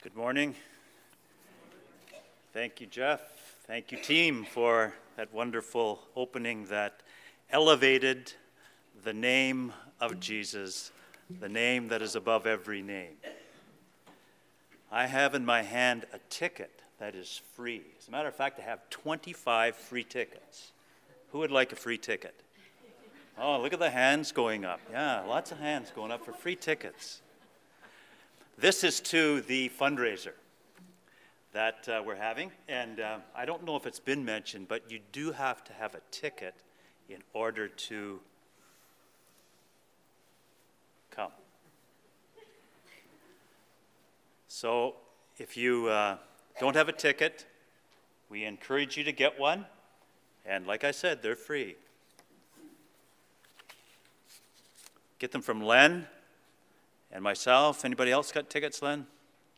Good morning. Thank you, Jeff. Thank you, team, for that wonderful opening that elevated the name of Jesus, the name that is above every name. I have in my hand a ticket that is free. As a matter of fact, I have 25 free tickets. Who would like a free ticket? Oh, look at the hands going up. Yeah, lots of hands going up for free tickets. This is to the fundraiser that we're having, and I don't know if it's been mentioned, but you do have to have a ticket in order to come. So if you don't have a ticket, we encourage you to get one, and like I said, they're free. Get them from Len and myself. Anybody else got tickets, Len?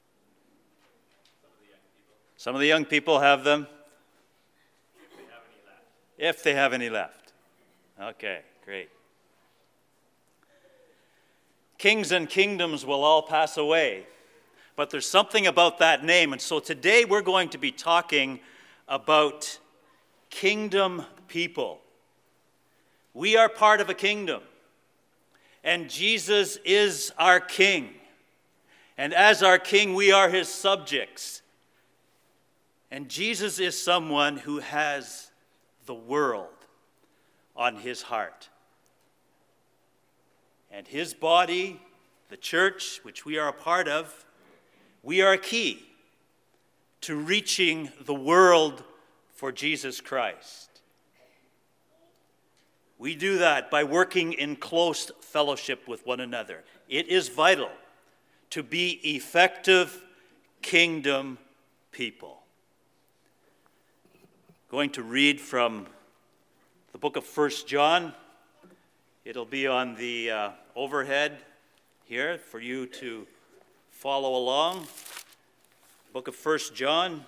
Some of the young people have them. If they have any left. Okay, great. Kings and kingdoms will all pass away, but there's something about that name. And so today we're going to be talking about kingdom people. We are part of a kingdom. And Jesus is our King. And as our King, we are his subjects. And Jesus is someone who has the world on his heart. And his body, the church, which we are a part of, we are a key to reaching the world for Jesus Christ. We do that by working in close fellowship with one another. It is vital to be effective kingdom people. Going to read from the book of 1 John. It'll be on the overhead here for you to follow along. Book of 1 John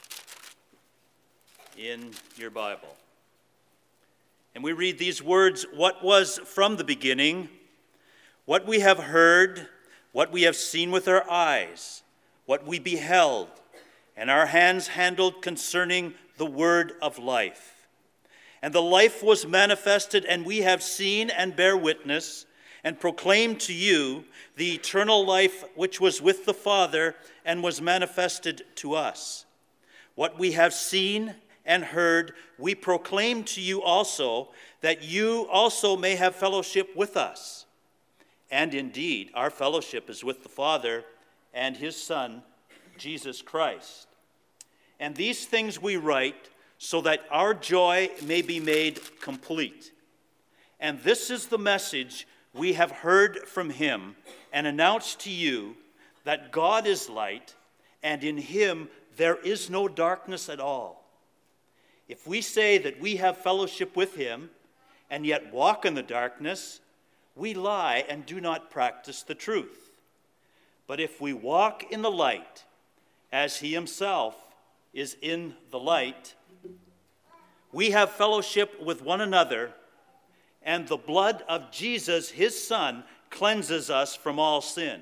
in your Bible. And we read these words, "What was from the beginning, what we have heard, what we have seen with our eyes, what we beheld, and our hands handled concerning the word of life. And the life was manifested, and we have seen and bear witness, and proclaim to you the eternal life which was with the Father and was manifested to us. What we have seen and heard, we proclaim to you also, that you also may have fellowship with us. And indeed, our fellowship is with the Father and his Son, Jesus Christ. And these things we write so that our joy may be made complete. And this is the message we have heard from him and announced to you, that God is light, and in him there is no darkness at all. If we say that we have fellowship with him and yet walk in the darkness, we lie and do not practice the truth. But if we walk in the light, as he himself is in the light, we have fellowship with one another, and the blood of Jesus, his Son, cleanses us from all sin.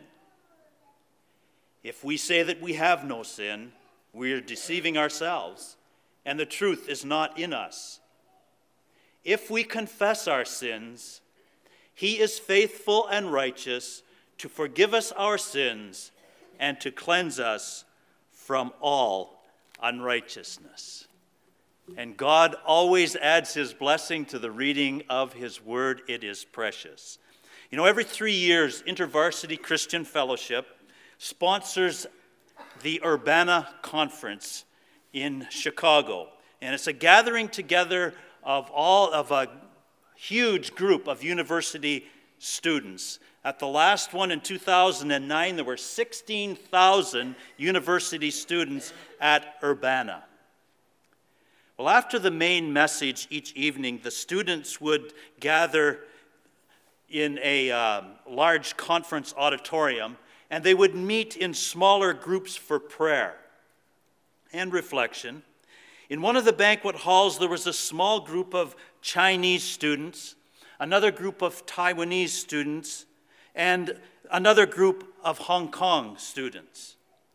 If we say that we have no sin, we are deceiving ourselves, and the truth is not in us. If we confess our sins, he is faithful and righteous to forgive us our sins and to cleanse us from all unrighteousness. And God always adds his blessing to the reading of his word. It is precious. You know, every 3 years, InterVarsity Christian Fellowship sponsors the Urbana Conference in Chicago. And it's a gathering together of a huge group of university students. At the last one in 2009, there were 16,000 university students at Urbana. Well, after the main message each evening, the students would gather in a large conference auditorium, and they would meet in smaller groups for prayer and reflection. In one of the banquet halls, there was a small group of Chinese students, another group of Taiwanese students, and another group of Hong Kong students.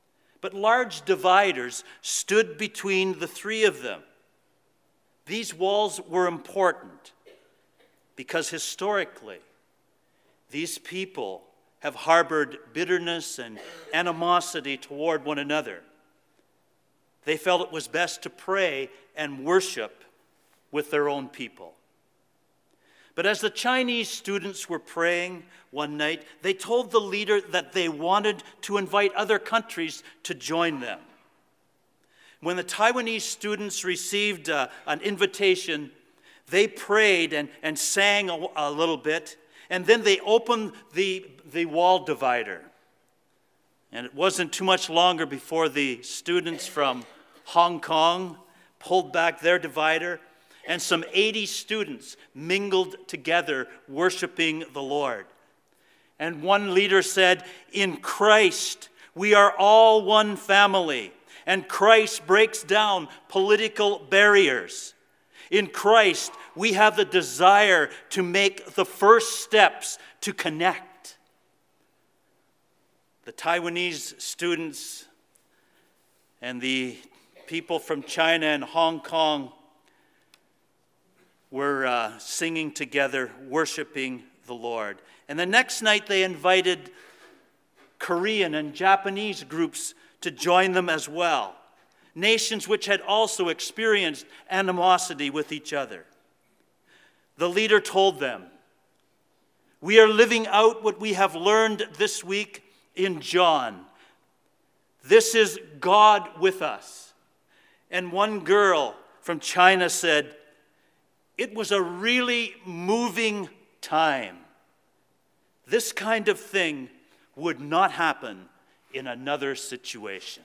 but large dividers stood between the three of them. These walls were important because historically, these people have harbored bitterness and animosity toward one another. They felt it was best to pray and worship with their own people. But as the Chinese students were praying one night, they told the leader that they wanted to invite other countries to join them. When the Taiwanese students received an invitation, they prayed and sang a little bit, and then they opened the wall divider. And it wasn't too much longer before the students from Hong Kong pulled back their divider, and some 80 students mingled together, worshiping the Lord. And one leader said, "In Christ, we are all one family, and Christ breaks down political barriers. In Christ, we have the desire to make the first steps to connect." The Taiwanese students and the people from China and Hong Kong were singing together, worshiping the Lord. And the next night they invited Korean and Japanese groups to join them as well, nations which had also experienced animosity with each other. The leader told them, "We are living out what we have learned this week in John. This is God with us." And one girl from China said, "It was a really moving time. This kind of thing would not happen in another situation."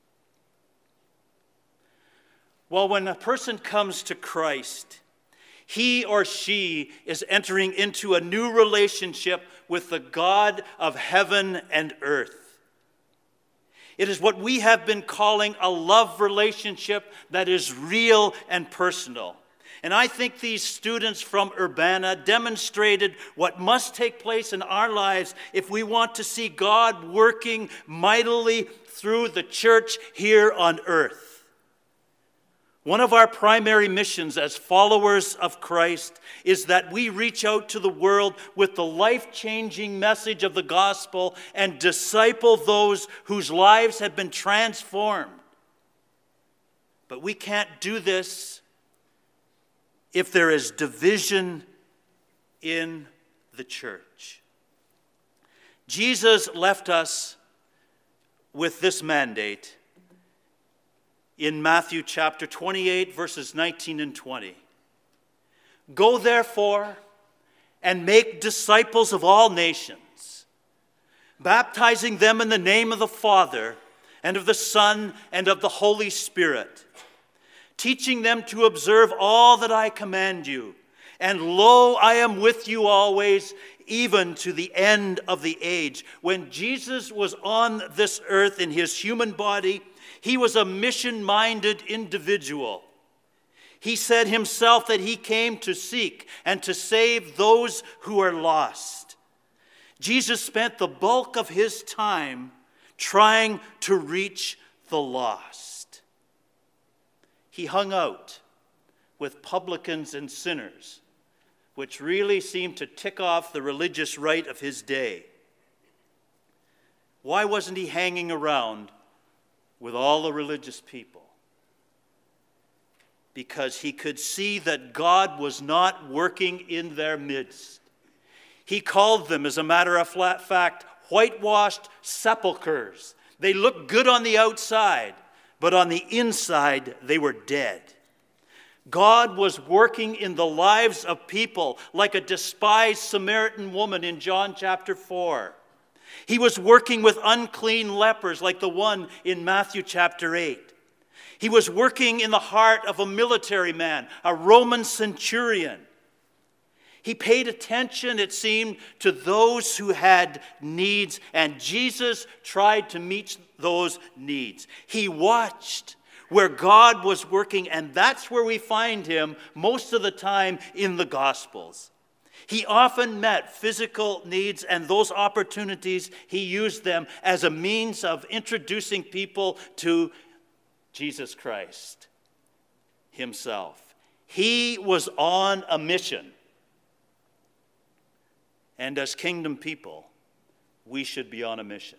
Well, when a person comes to Christ, he or she is entering into a new relationship with the God of heaven and earth. It is what we have been calling a love relationship that is real and personal. And I think these students from Urbana demonstrated what must take place in our lives if we want to see God working mightily through the church here on earth. One of our primary missions as followers of Christ is that we reach out to the world with the life-changing message of the gospel and disciple those whose lives have been transformed. But we can't do this if there is division in the church. Jesus left us with this mandate in Matthew chapter 28, verses 19 and 20. "Go therefore and make disciples of all nations, baptizing them in the name of the Father and of the Son and of the Holy Spirit, teaching them to observe all that I command you. And lo, I am with you always, even to the end of the age." When Jesus was on this earth in his human body, he was a mission-minded individual. He said himself that he came to seek and to save those who are lost. Jesus spent the bulk of his time trying to reach the lost. He hung out with publicans and sinners, which really seemed to tick off the religious right of his day. Why wasn't he hanging around with all the religious people? Because he could see that God was not working in their midst. He called them, as a matter of fact, whitewashed sepulchres. They looked good on the outside, but on the inside, they were dead. God was working in the lives of people like a despised Samaritan woman in John chapter 4. He was working with unclean lepers like the one in Matthew chapter 8. He was working in the heart of a military man, a Roman centurion. He paid attention, it seemed, to those who had needs, and Jesus tried to meet those needs. He watched where God was working, and that's where we find him most of the time in the Gospels. He often met physical needs, and those opportunities, he used them as a means of introducing people to Jesus Christ himself. He was on a mission. And as kingdom people, we should be on a mission.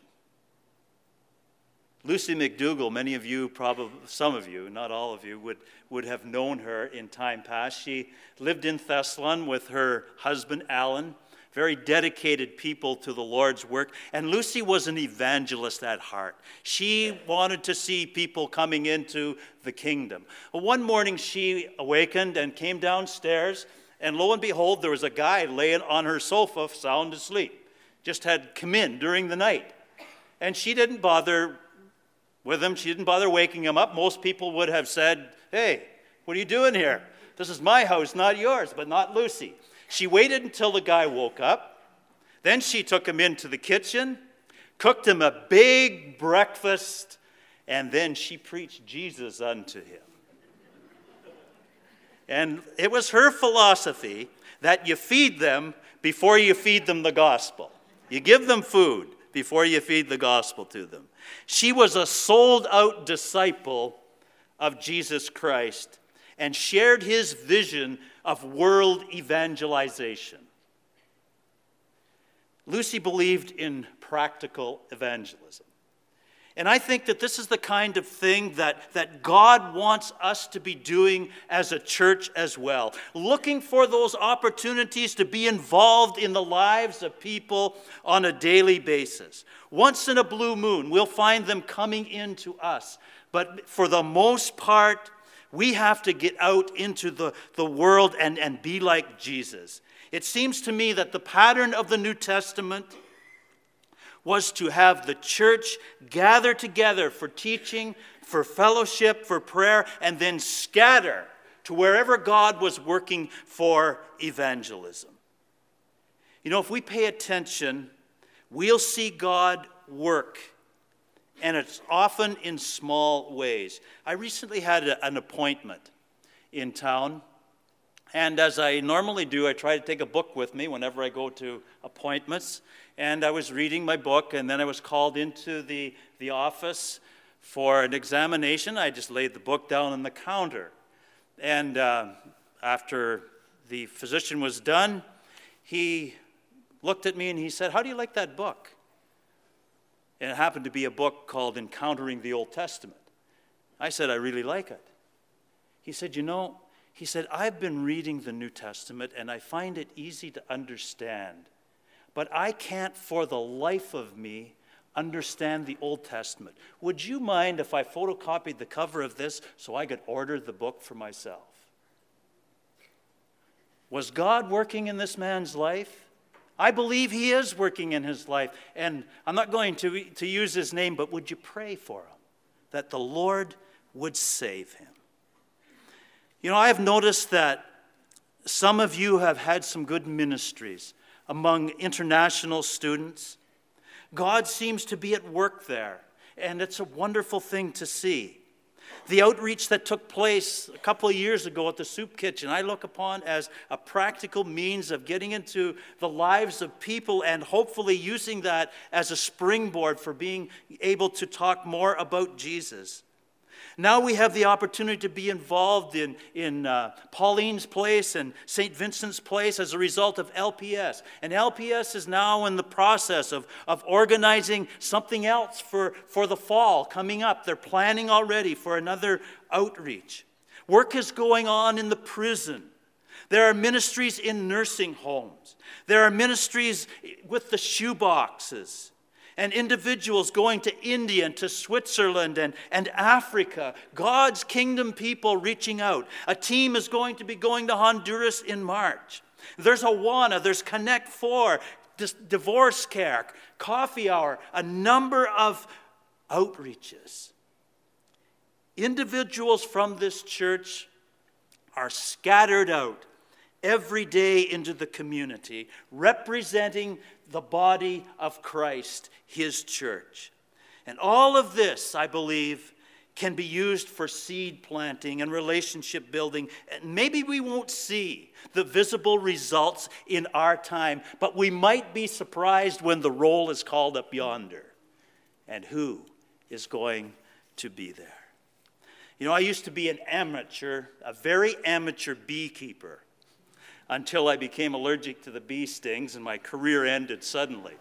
Lucy McDougall, many of you, probably some of you, not all of you, would have known her in time past. She lived in Thessalon with her husband, Alan, very dedicated people to the Lord's work. And Lucy was an evangelist at heart. She wanted to see people coming into the kingdom. Well, one morning she awakened and came downstairs, and lo and behold, there was a guy laying on her sofa, sound asleep. Just had come in during the night. And she didn't bother with him. She didn't bother waking him up. Most people would have said, "Hey, what are you doing here? This is my house, not yours," but not Lucy. She waited until the guy woke up. Then she took him into the kitchen, cooked him a big breakfast, and then she preached Jesus unto him. And it was her philosophy that you feed them before you feed them the gospel. You give them food before you feed the gospel to them. She was a sold-out disciple of Jesus Christ and shared his vision of world evangelization. Lucy believed in practical evangelism. And I think that this is the kind of thing that God wants us to be doing as a church as well. Looking for those opportunities to be involved in the lives of people on a daily basis. Once in a blue moon, we'll find them coming into us. But for the most part, we have to get out into the world and be like Jesus. It seems to me that the pattern of the New Testament was to have the church gather together for teaching, for fellowship, for prayer, and then scatter to wherever God was working for evangelism. You know, if we pay attention, we'll see God work, and it's often in small ways. I recently had an appointment in town, and as I normally do, I try to take a book with me whenever I go to appointments. And I was reading my book, and then I was called into the office for an examination. I just laid the book down on the counter. And after the physician was done, he looked at me and he said, "How do you like that book?" And it happened to be a book called Encountering the Old Testament. I said, "I really like it." He said, he said, "I've been reading the New Testament, and I find it easy to understand. But I can't for the life of me understand the Old Testament. Would you mind if I photocopied the cover of this so I could order the book for myself?" Was God working in this man's life? I believe he is working in his life. And I'm not going to use his name, but would you pray for him that the Lord would save him? You know, I have noticed that some of you have had some good ministries among international students. God seems to be at work there, and it's a wonderful thing to see. The outreach that took place a couple of years ago at the soup kitchen, I look upon as a practical means of getting into the lives of people and hopefully using that as a springboard for being able to talk more about Jesus. Now we have the opportunity to be involved in Pauline's Place and St. Vincent's Place as a result of LPS. And LPS is now in the process of organizing something else for the fall coming up. They're planning already for another outreach. Work is going on in the prison. There are ministries in nursing homes. There are ministries with the shoeboxes. And individuals going to India and to Switzerland and Africa. God's kingdom people reaching out. A team is going to be going to Honduras in March. There's Awana, there's Connect 4, Divorce Care, Coffee Hour, a number of outreaches. Individuals from this church are scattered out every day into the community, representing the body of Christ, his church. And all of this, I believe, can be used for seed planting and relationship building. And maybe we won't see the visible results in our time, but we might be surprised when the roll is called up yonder. And who is going to be there? You know, I used to be an amateur, a very amateur beekeeper, until I became allergic to the bee stings and my career ended suddenly.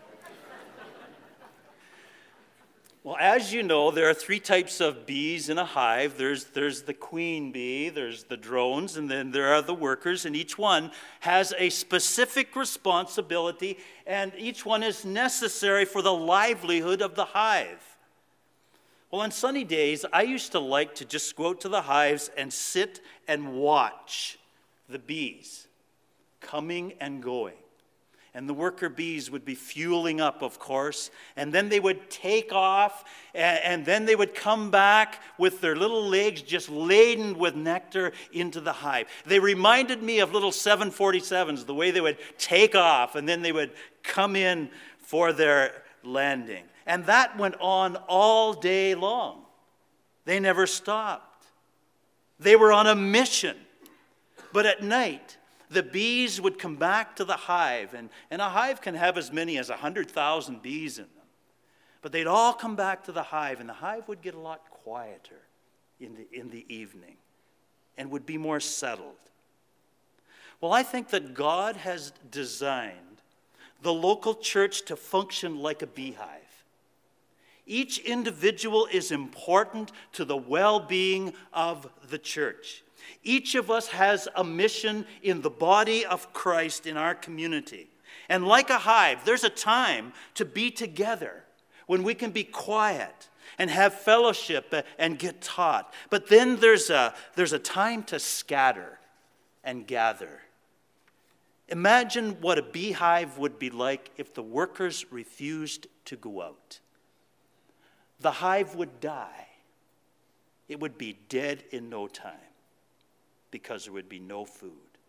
Well, as you know, there are 3 types of bees in a hive. There's the queen bee, there's the drones, and then there are the workers, and each one has a specific responsibility, and each one is necessary for the livelihood of the hive. Well, on sunny days, I used to like to just go out to the hives and sit and watch the bees coming and going. And the worker bees would be fueling up, of course, and then they would take off, and then they would come back with their little legs just laden with nectar into the hive. They reminded me of little 747s, the way they would take off, and then they would come in for their landing. And that went on all day long. They never stopped. They were on a mission. But at night, the bees would come back to the hive, and a hive can have as many as 100,000 bees in them. But they'd all come back to the hive, and the hive would get a lot quieter in the evening and would be more settled. Well, I think that God has designed the local church to function like a beehive. Each individual is important to the well-being of the church. Each of us has a mission in the body of Christ in our community. And like a hive, there's a time to be together when we can be quiet and have fellowship and get taught. But then there's a time to scatter and gather. Imagine what a beehive would be like if the workers refused to go out. The hive would die. It would be dead in no time, because there would be no food.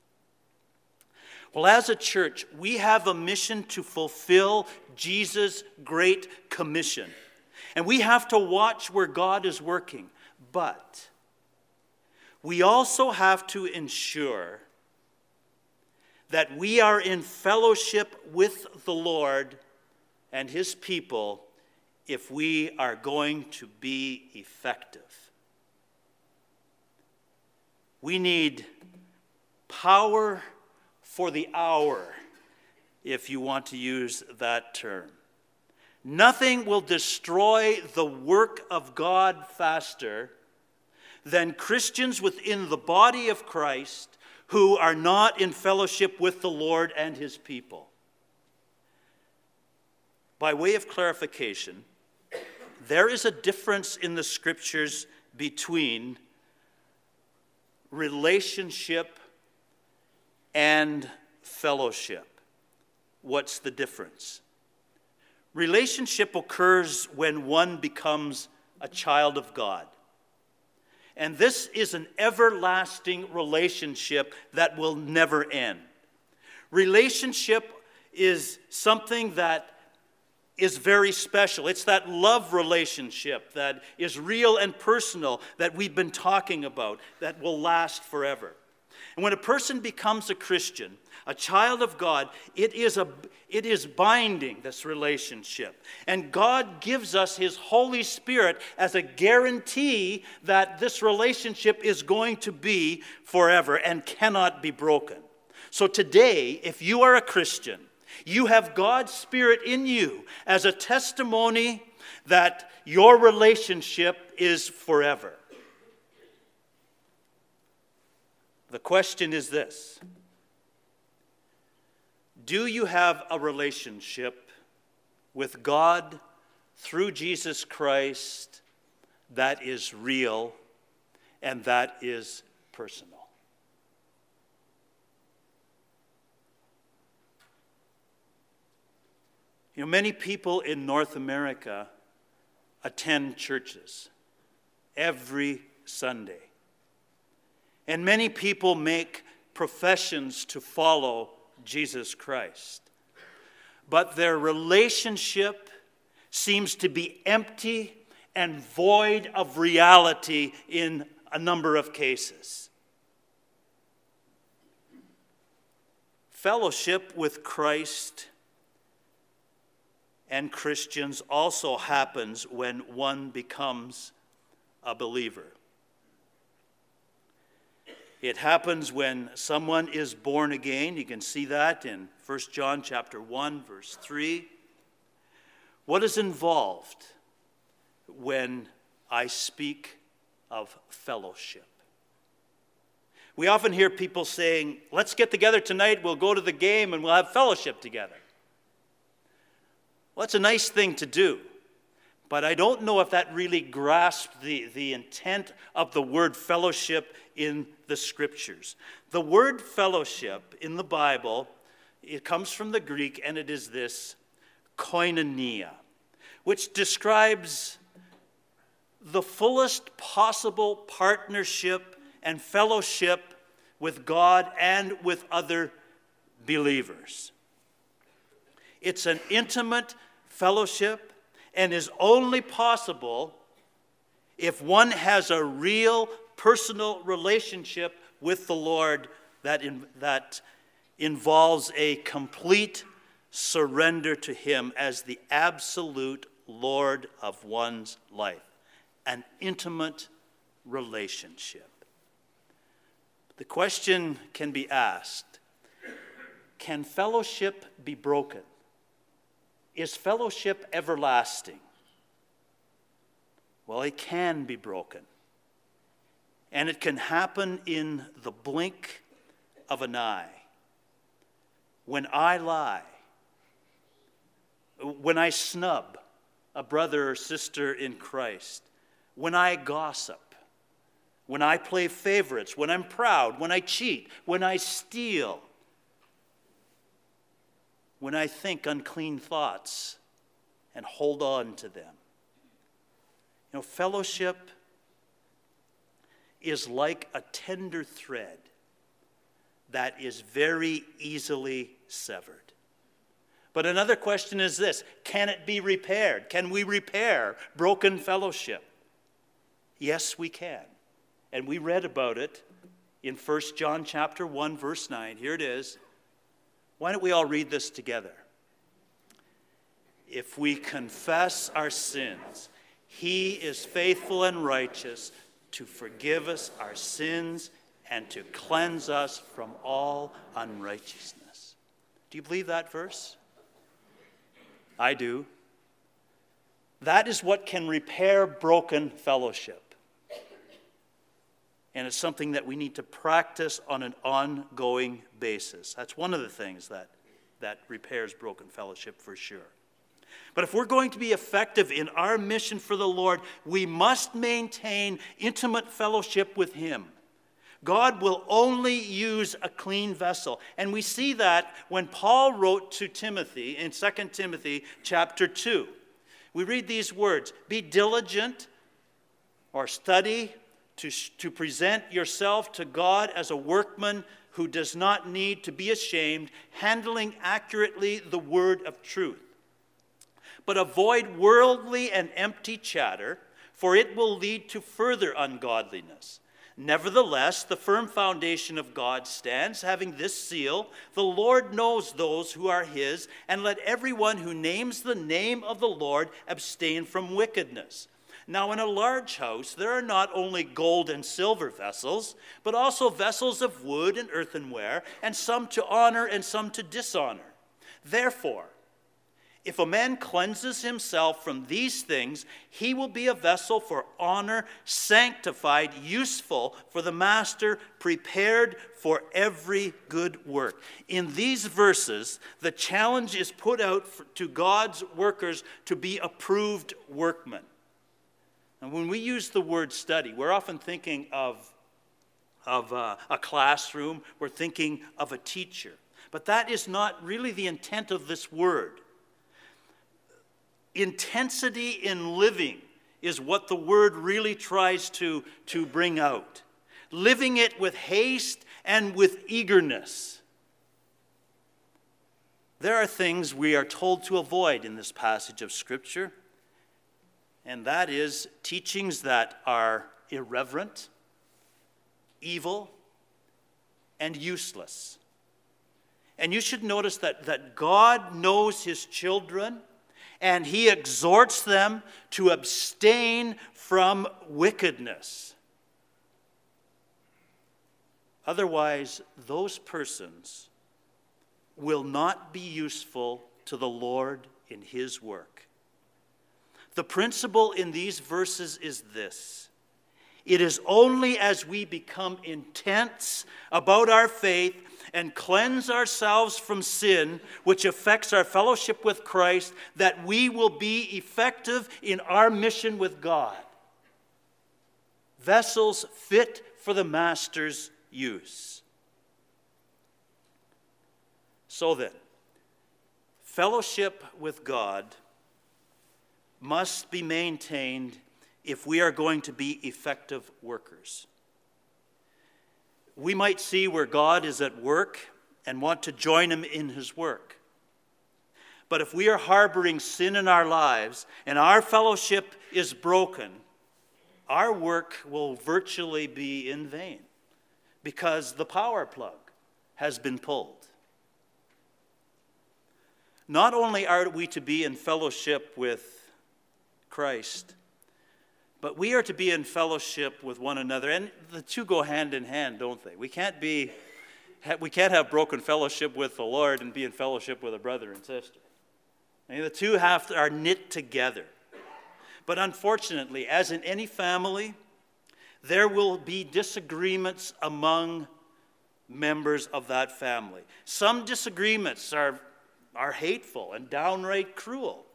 Well, as a church, we have a mission to fulfill Jesus' great commission. And we have to watch where God is working. But we also have to ensure that we are in fellowship with the Lord and His people if we are going to be effective. We need power for the hour, if you want to use that term. Nothing will destroy the work of God faster than Christians within the body of Christ who are not in fellowship with the Lord and His people. By way of clarification, there is a difference in the Scriptures between relationship and fellowship. What's the difference? Relationship occurs when one becomes a child of God. And this is an everlasting relationship that will never end. Relationship is something that is very special. It's that love relationship that is real and personal that we've been talking about that will last forever. And when a person becomes a Christian, a child of God, it is binding, this relationship. And God gives us His Holy Spirit as a guarantee that this relationship is going to be forever and cannot be broken. So today, if you are a Christian, you have God's Spirit in you as a testimony that your relationship is forever. The question is this: do you have a relationship with God through Jesus Christ that is real and that is personal? You know, many people in North America attend churches every Sunday. And many people make professions to follow Jesus Christ. But their relationship seems to be empty and void of reality in a number of cases. Fellowship with Christ and Christians also happens when one becomes a believer. It happens when someone is born again. You can see that in 1 John chapter 1, verse 3. What is involved when I speak of fellowship? We often hear people saying, let's get together tonight, we'll go to the game and we'll have fellowship together. Well, it's a nice thing to do, but I don't know if that really grasped the intent of the word fellowship in the Scriptures. The word fellowship in the Bible, it comes from the Greek, and it is this, koinonia, which describes the fullest possible partnership and fellowship with God and with other believers. It's an intimate fellowship and is only possible if one has a real personal relationship with the Lord that involves a complete surrender to Him as the absolute Lord of one's life. An intimate relationship. The question can be asked, can fellowship be broken? Is fellowship everlasting? Well, it can be broken. And it can happen in the blink of an eye. When I lie, when I snub a brother or sister in Christ, when I gossip, when I play favorites, when I'm proud, when I cheat, when I steal, when I think unclean thoughts and hold on to them. You know, fellowship is like a tender thread that is very easily severed. But another question is this: can it be repaired? Can we repair broken fellowship? Yes, we can. And we read about it in 1 John chapter 1, verse 9. Here it is. Why don't we all read this together? If we confess our sins, He is faithful and righteous to forgive us our sins and to cleanse us from all unrighteousness. Do you believe that verse? I do. That is what can repair broken fellowship. And it's something that we need to practice on an ongoing basis. That's one of the things that repairs broken fellowship for sure. But if we're going to be effective in our mission for the Lord, we must maintain intimate fellowship with Him. God will only use a clean vessel. And we see that when Paul wrote to Timothy in 2 Timothy chapter 2. We read these words, "Be diligent," or study, to present yourself to God as a workman who does not need to be ashamed, handling accurately the word of truth. But avoid worldly and empty chatter, for it will lead to further ungodliness. Nevertheless, the firm foundation of God stands, having this seal: the Lord knows those who are His, and let everyone who names the name of the Lord abstain from wickedness. Now in a large house there are not only gold and silver vessels, but also vessels of wood and earthenware, and some to honor and some to dishonor. Therefore, if a man cleanses himself from these things, he will be a vessel for honor, sanctified, useful for the master, prepared for every good work. In these verses, the challenge is put out to God's workers to be approved workmen. And when we use the word study, we're often thinking of a classroom. We're thinking of a teacher. But that is not really the intent of this word. Intensity in living is what the word really tries to bring out. Living it with haste and with eagerness. There are things we are told to avoid in this passage of Scripture. and that is teachings that are irreverent, evil, and useless. And you should notice that God knows his children, and he exhorts them to abstain from wickedness. Otherwise, those persons will not be useful to the Lord in his work. The principle in these verses is this: it is only as we become intense about our faith and cleanse ourselves from sin, which affects our fellowship with Christ, that we will be effective in our mission with God. Vessels fit for the Master's use. So then, fellowship with God must be maintained if we are going to be effective workers. We might see where God is at work and want to join him in his work. But if we are harboring sin in our lives and our fellowship is broken, our work will virtually be in vain because the power plug has been pulled. Not only are we to be in fellowship with Christ, but we are to be in fellowship with one another. And the two go hand in hand, don't they? We can't have broken fellowship with the Lord and be in fellowship with a brother and sister. I mean, the two are knit together. But unfortunately, as in any family, there will be disagreements among members of that family. Some disagreements are hateful and downright cruel.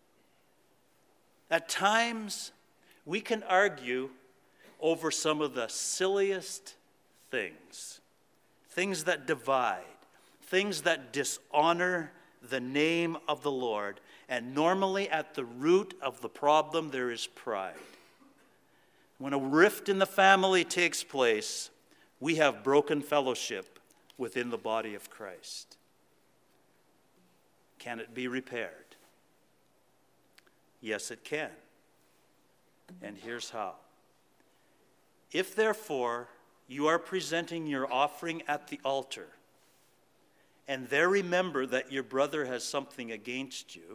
At times, we can argue over some of the silliest things that divide, things that dishonor the name of the Lord, and normally at the root of the problem there is pride. When a rift in the family takes place, we have broken fellowship within the body of Christ. Can it be repaired? Yes, it can. And here's how. If, therefore, you are presenting your offering at the altar, and there remember that your brother has something against you,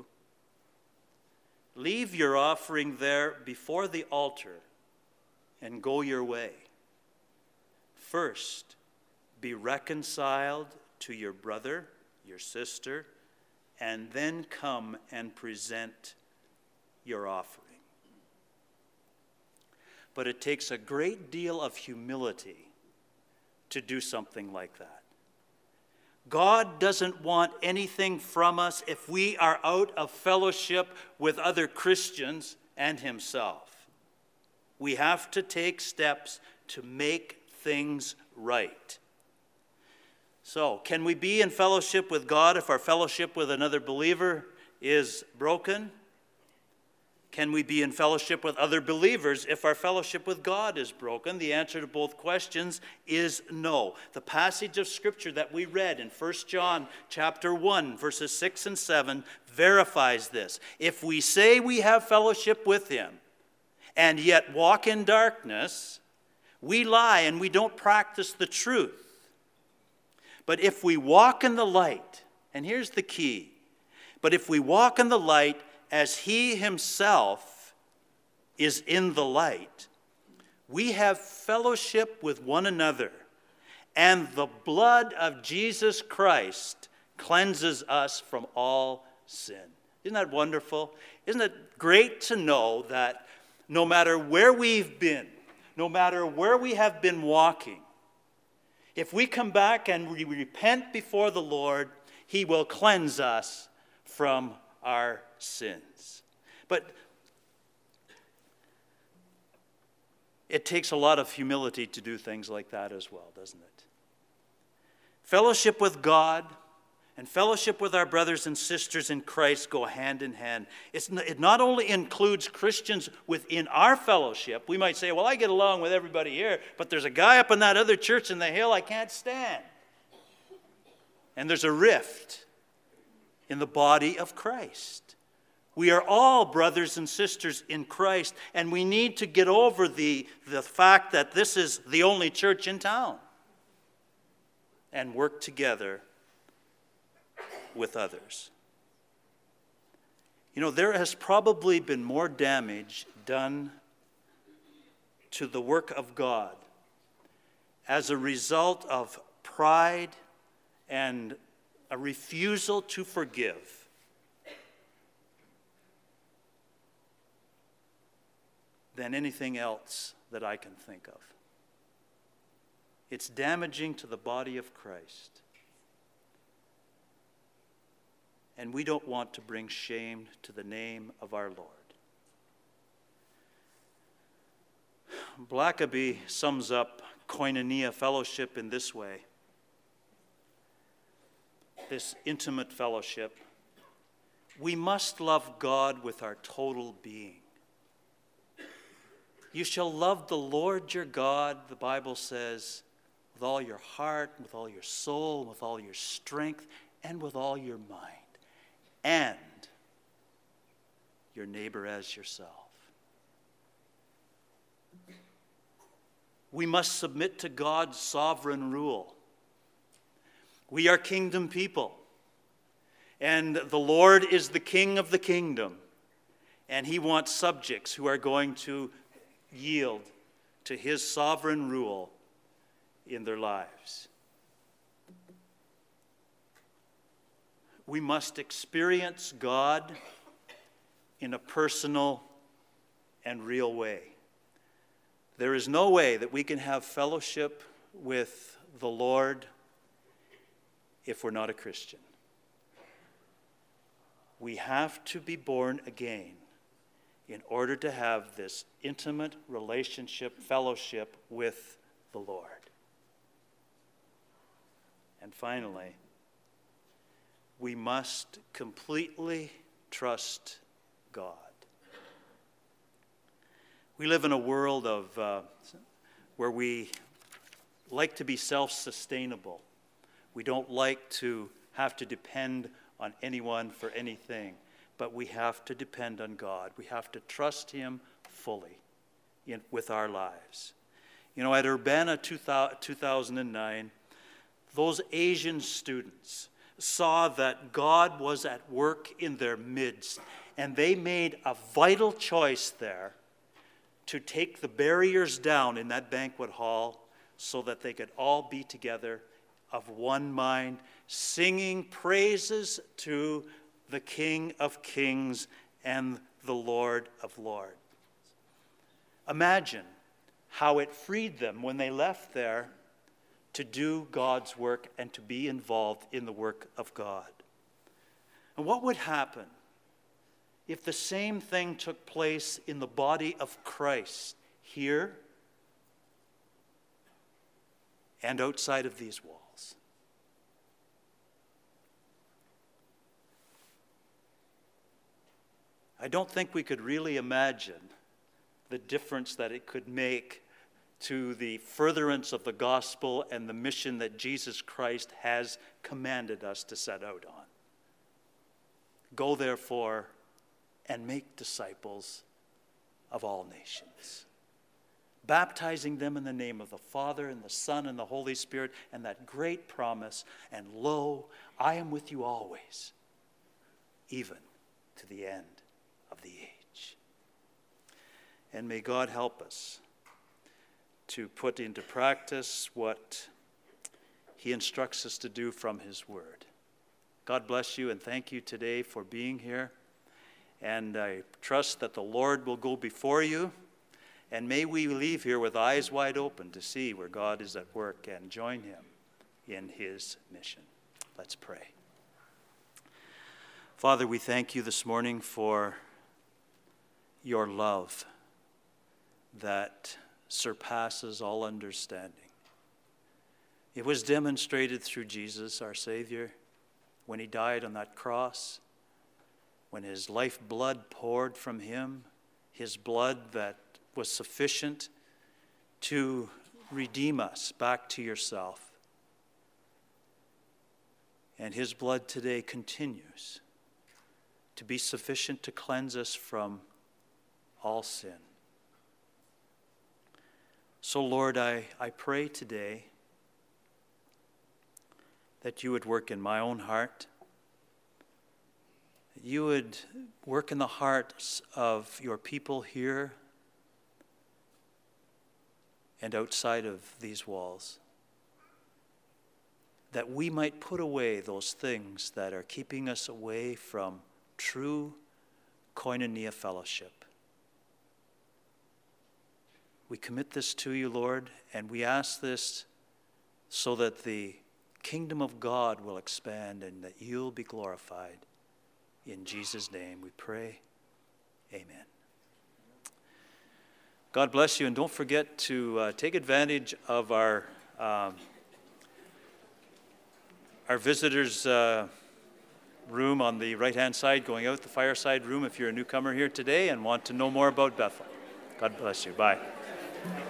leave your offering there before the altar and go your way. First, be reconciled to your brother, your sister, and then come and present your offering. But it takes a great deal of humility to do something like that. God doesn't want anything from us if we are out of fellowship with other Christians and himself. We have to take steps to make things right. So, can we be in fellowship with God if our fellowship with another believer is broken? Can we be in fellowship with other believers if our fellowship with God is broken? The answer to both questions is no. The passage of Scripture that we read in 1 John chapter 1, verses 6 and 7 verifies this. If we say we have fellowship with him and yet walk in darkness, we lie and we don't practice the truth. But if we walk in the light, and here's the key, but if we walk in the light as he himself is in the light, we have fellowship with one another, and the blood of Jesus Christ cleanses us from all sin. Isn't that wonderful? Isn't it great to know that no matter where we've been, no matter where we have been walking, if we come back and we repent before the Lord, he will cleanse us from our sins. But it takes a lot of humility to do things like that as well, doesn't it? Fellowship with God and fellowship with our brothers and sisters in Christ go hand in hand. It not only includes Christians within our fellowship. We might say, well, I get along with everybody here, but there's a guy up in that other church in the hill I can't stand. And there's a rift in the body of Christ. We are all brothers and sisters in Christ, and we need to get over the fact that this is the only church in town and work together with others. You know, there has probably been more damage done to the work of God as a result of pride and a refusal to forgive than anything else that I can think of. It's damaging to the body of Christ. And we don't want to bring shame to the name of our Lord. Blackaby sums up koinonia fellowship in this way. This intimate fellowship. We must love God with our total being. You shall love the Lord your God, the Bible says, with all your heart, with all your soul, with all your strength, and with all your mind. And your neighbor as yourself. We must submit to God's sovereign rule. We are kingdom people, and the Lord is the king of the kingdom, and he wants subjects who are going to yield to his sovereign rule in their lives. We must experience God in a personal and real way. There is no way that we can have fellowship with the Lord if we're not a Christian. We have to be born again in order to have this intimate relationship, fellowship with the Lord. And finally, we must completely trust God. We live in a world of where we like to be self-sustainable. We don't like to have to depend on anyone for anything, but we have to depend on God. We have to trust him fully with our lives. You know, at Urbana 2009, those Asian students saw that God was at work in their midst, and they made a vital choice there to take the barriers down in that banquet hall so that they could all be together of one mind, singing praises to the King of Kings and the Lord of Lords. Imagine how it freed them when they left there to do God's work and to be involved in the work of God. And what would happen if the same thing took place in the body of Christ here and outside of these walls? I don't think we could really imagine the difference that it could make to the furtherance of the gospel and the mission that Jesus Christ has commanded us to set out on. Go therefore and make disciples of all nations, baptizing them in the name of the Father and the Son and the Holy Spirit, and that great promise, and lo, I am with you always, even to the end of the age. And may God help us to put into practice what he instructs us to do from his word. God bless you, and thank you today for being here. And I trust that the Lord will go before you, and may we leave here with eyes wide open to see where God is at work and join him in his mission. Let's pray. Father, we thank you this morning for your love that surpasses all understanding. It was demonstrated through Jesus, our Savior, when he died on that cross, when his life blood poured from him, his blood that was sufficient to redeem us back to yourself. And his blood today continues to be sufficient to cleanse us from all sin. So, Lord, I pray today that you would work in my own heart, that you would work in the hearts of your people here and outside of these walls, that we might put away those things that are keeping us away from true koinonia fellowship. We commit this to you, Lord, and we ask this so that the kingdom of God will expand and that you'll be glorified. In Jesus' name we pray. Amen. God bless you, and don't forget to take advantage of our visitors' room on the right-hand side, going out the fireside room if you're a newcomer here today and want to know more about Bethel. God bless you. Bye.